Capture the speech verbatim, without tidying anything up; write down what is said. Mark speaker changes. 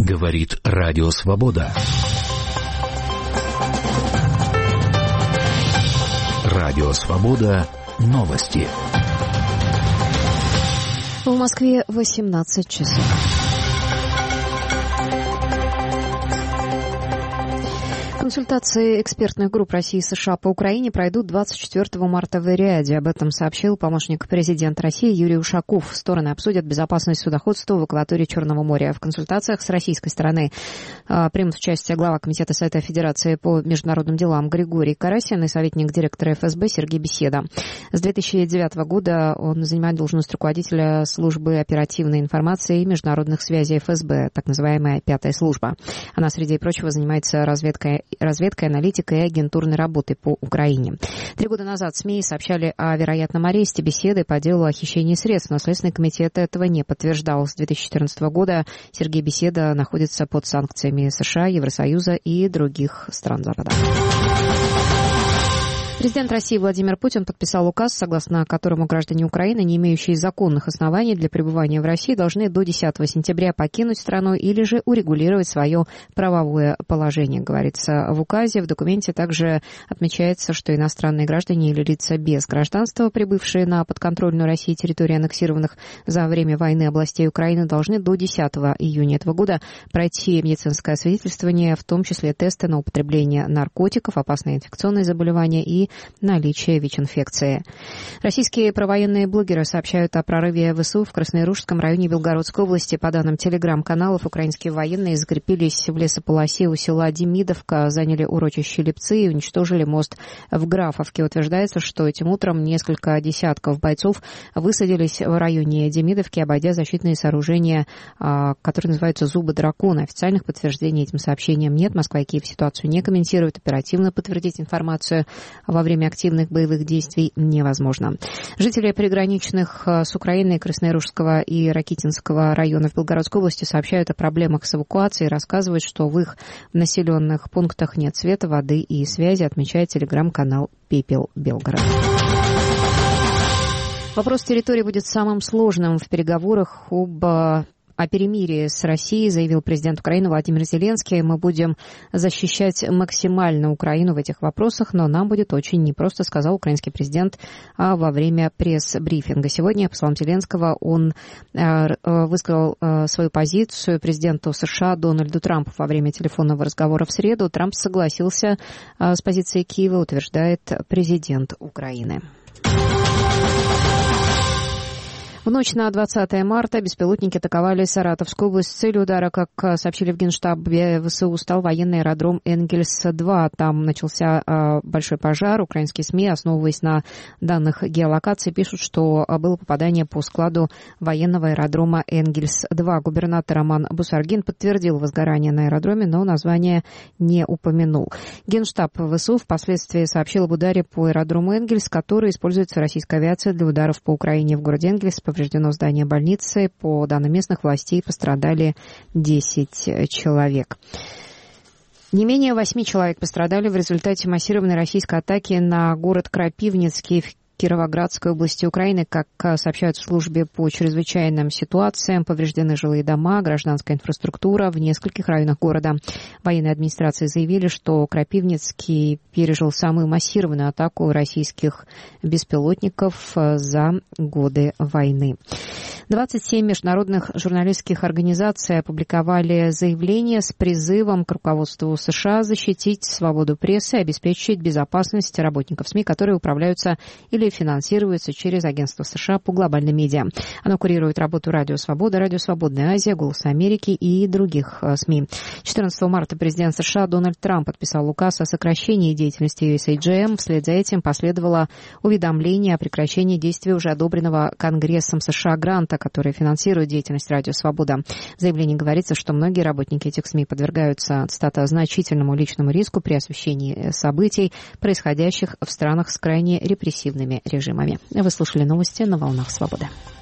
Speaker 1: Говорит Радио Свобода. Радио Свобода. Новости.
Speaker 2: В Москве восемнадцать часов. Консультации экспертных групп России и США по Украине пройдут двадцать четвёртого марта в Риаде. Об этом сообщил помощник президента России Юрий Ушаков. Стороны обсудят безопасность судоходства в акватории Черного моря. В консультациях с российской стороны а, примут участие глава Комитета Совета Федерации по международным делам Григорий Карасин и советник директора эф эс бэ Сергей Беседа. С две тысячи девятого года он занимает должность руководителя службы оперативной информации и международных связей эф эс бэ, так называемая пятая служба. Она, среди прочего, занимается разведкой разведкой, аналитикой и агентурной работой по Украине. Три года назад СМИ сообщали о вероятном аресте Беседы по делу о хищении средств, но Следственный комитет этого не подтверждал. С две тысячи четырнадцатого года Сергей Беседа находится под санкциями США, Евросоюза и других стран Запада. Президент России Владимир Путин подписал указ, согласно которому граждане Украины, не имеющие законных оснований для пребывания в России, должны до десятого сентября покинуть страну или же урегулировать свое правовое положение, говорится в указе. В документе также отмечается, что иностранные граждане или лица без гражданства, прибывшие на подконтрольную России территорию аннексированных за время войны областей Украины, должны до десятого июня этого года пройти медицинское освидетельствование, в том числе тесты на употребление наркотиков, опасные инфекционные заболевания и наличие ВИЧ-инфекции. Российские провоенные блогеры сообщают о прорыве вэ эс у в Краснояружском районе Белгородской области. По данным телеграм-каналов, украинские военные закрепились в лесополосе у села Демидовка, заняли урочище Липцы и уничтожили мост в Графовке. Утверждается, что этим утром несколько десятков бойцов высадились в районе Демидовки, обойдя защитные сооружения, которые называются «Зубы дракона». Официальных подтверждений этим сообщениям нет. Москва и Киев ситуацию не комментируют. Оперативно подтвердить информацию во время активных боевых действий невозможно. Жители приграничных с Украиной Краснояружского и Ракитинского районов Белгородской области сообщают о проблемах с эвакуацией и рассказывают, что в их населенных пунктах нет света, воды и связи, отмечает телеграм-канал «Пепел Белгород». Вопрос территории будет самым сложным в переговорах об О перемирии с Россией, заявил президент Украины Владимир Зеленский. Мы будем защищать максимально Украину в этих вопросах, но нам будет очень непросто, сказал украинский президент во время пресс-брифинга. Сегодня, по словам Зеленского, он высказал свою позицию президенту США Дональду Трампу во время телефонного разговора в среду. Трамп согласился с позицией Киева, утверждает президент Украины. В ночь на двадцатое марта беспилотники атаковали Саратовскую область. Целью удара, как сообщили в Генштабе вэ эс у, стал военный аэродром Энгельс два. Там начался большой пожар. Украинские СМИ, основываясь на данных геолокации, пишут, что было попадание по складу военного аэродрома Энгельс два. Губернатор Роман Бусаргин подтвердил возгорание на аэродроме, но название не упомянул. Генштаб вэ эс у впоследствии сообщил об ударе по аэродрому Энгельс, который используется российской авиацией для ударов по Украине. В городе Энгельс повреждено здание больницы. По данным местных властей, пострадали десять человек. Не менее восьми человек пострадали в результате массированной российской атаки на город Крапивницкий в Кировоградской области Украины. Как сообщают в службе по чрезвычайным ситуациям, повреждены жилые дома, гражданская инфраструктура в нескольких районах города. Военные администрации заявили, что Крапивницкий пережил самую массированную атаку российских беспилотников за годы войны. двадцать семь международных журналистских организаций опубликовали заявление с призывом к руководству США защитить свободу прессы и обеспечить безопасность работников СМИ, которые управляются или финансируется через агентство США по глобальным медиа. Оно курирует работу Радио Свобода, Радио Свободная Азия, Голос Америки и других СМИ. четырнадцатого марта президент США Дональд Трамп подписал указ о сокращении деятельности ю эс эй джи эм. Вслед за этим последовало уведомление о прекращении действия уже одобренного Конгрессом США гранта, который финансирует деятельность Радио Свобода. В заявлении говорится, что многие работники этих СМИ подвергаются, цитата, значительному личному риску при освещении событий, происходящих в странах с крайне репрессивными режимами. Вы слушали новости на «Волнах Свободы».